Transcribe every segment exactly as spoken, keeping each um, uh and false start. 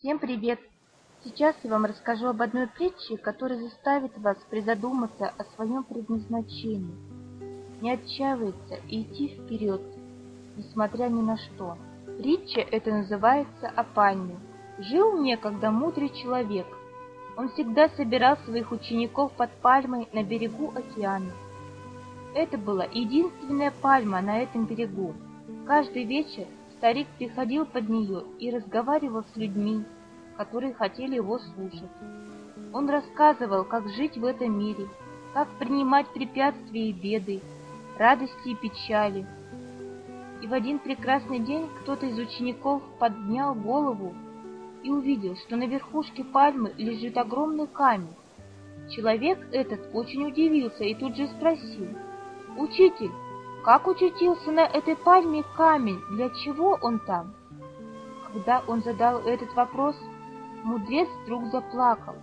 Всем привет! Сейчас я вам расскажу об одной притче, которая заставит вас призадуматься о своем предназначении, не отчаиваться и идти вперед, несмотря ни на что. Притча эта называется о пальме. Жил некогда мудрый человек. Он всегда собирал своих учеников под пальмой на берегу океана. Это была единственная пальма на этом берегу. Каждый вечер старик приходил под нее и разговаривал с людьми, которые хотели его слушать. Он рассказывал, как жить в этом мире, как принимать препятствия и беды, радости и печали. И в один прекрасный день кто-то из учеников поднял голову и увидел, что на верхушке пальмы лежит огромный камень. Человек этот очень удивился и тут же спросил: «Учитель, как очутился на этой пальме камень? Для чего он там?» Когда он задал этот вопрос, мудрец вдруг заплакал.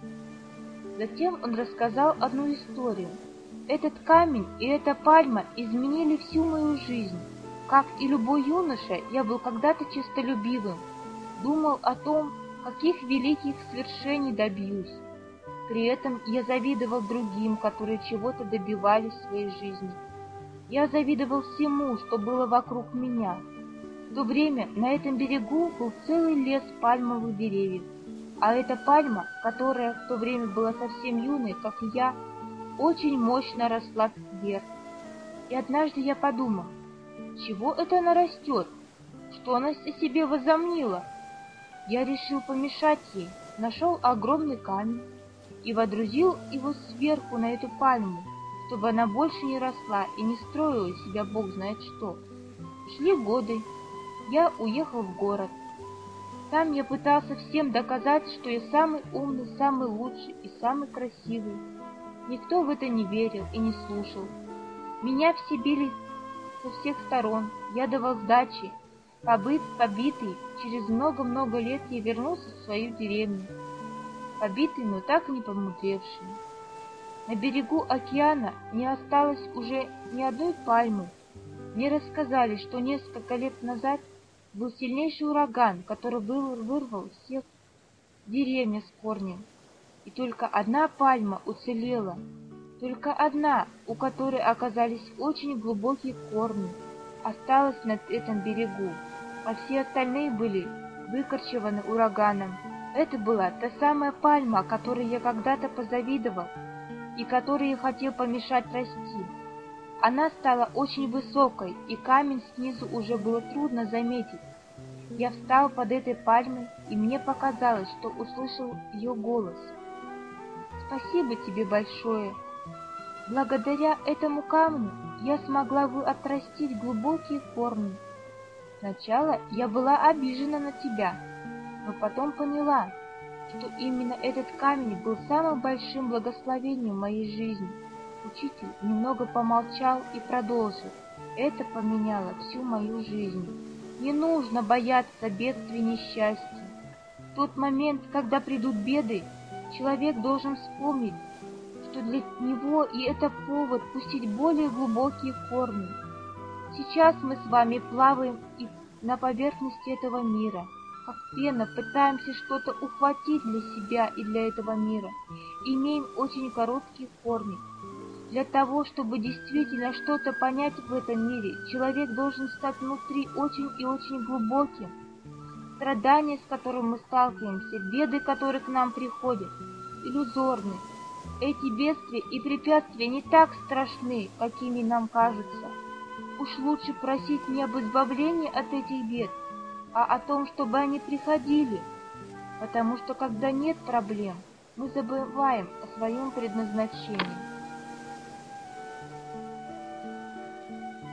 Затем он рассказал одну историю. Этот камень и эта пальма изменили всю мою жизнь. Как и любой юноша, я был когда-то честолюбивым, думал о том, каких великих свершений добьюсь. При этом я завидовал другим, которые чего-то добивались в своей жизни. Я завидовал всему, что было вокруг меня. В то время на этом берегу был целый лес пальмовых деревьев, а эта пальма, которая в то время была совсем юной, как и я, очень мощно росла вверх. И однажды я подумал, чего это она растет? Что она о себе возомнила? Я решил помешать ей, нашел огромный камень и водрузил его сверху на эту пальму, чтобы она больше не росла и не строила из себя бог знает что. Шли годы, я уехал в город. Там я пытался всем доказать, что я самый умный, самый лучший и самый красивый. Никто в это не верил и не слушал. Меня все били со всех сторон, я давал сдачи. Побыт, побитый, через много-много лет я вернулся в свою деревню. Побитый, но так и не помудревший. На берегу океана не осталось уже ни одной пальмы. Мне рассказали, что несколько лет назад был сильнейший ураган, который был, вырвал всех деревья с корнем. И только одна пальма уцелела, только одна, у которой оказались очень глубокие корни, осталась на этом берегу, а все остальные были выкорчеваны ураганом. Это была та самая пальма, которой я когда-то позавидовал и которой я хотел помешать расти. Она стала очень высокой, и камень снизу уже было трудно заметить. Я встал под этой пальмой, и мне показалось, что услышал ее голос. «Спасибо тебе большое. Благодаря этому камню я смогла бы отрастить глубокие корни. Сначала я была обижена на тебя, но потом поняла, что именно этот камень был самым большим благословением в моей жизни». Учитель немного помолчал и продолжил. «Это поменяло всю мою жизнь. Не нужно бояться бедствий и несчастья. В тот момент, когда придут беды, человек должен вспомнить, что для него и это повод пустить более глубокие корни. Сейчас мы с вами плаваем и на поверхности этого мира, как пена, пытаемся что-то ухватить для себя и для этого мира, имеем очень короткие корни. Для того, чтобы действительно что-то понять в этом мире, человек должен стать внутри очень и очень глубоким. Страдания, с которыми мы сталкиваемся, беды, которые к нам приходят, иллюзорны. Эти бедствия и препятствия не так страшны, какими нам кажутся. Уж лучше просить не об избавлении от этих бед, а о том, чтобы они приходили. Потому что когда нет проблем, мы забываем о своем предназначении.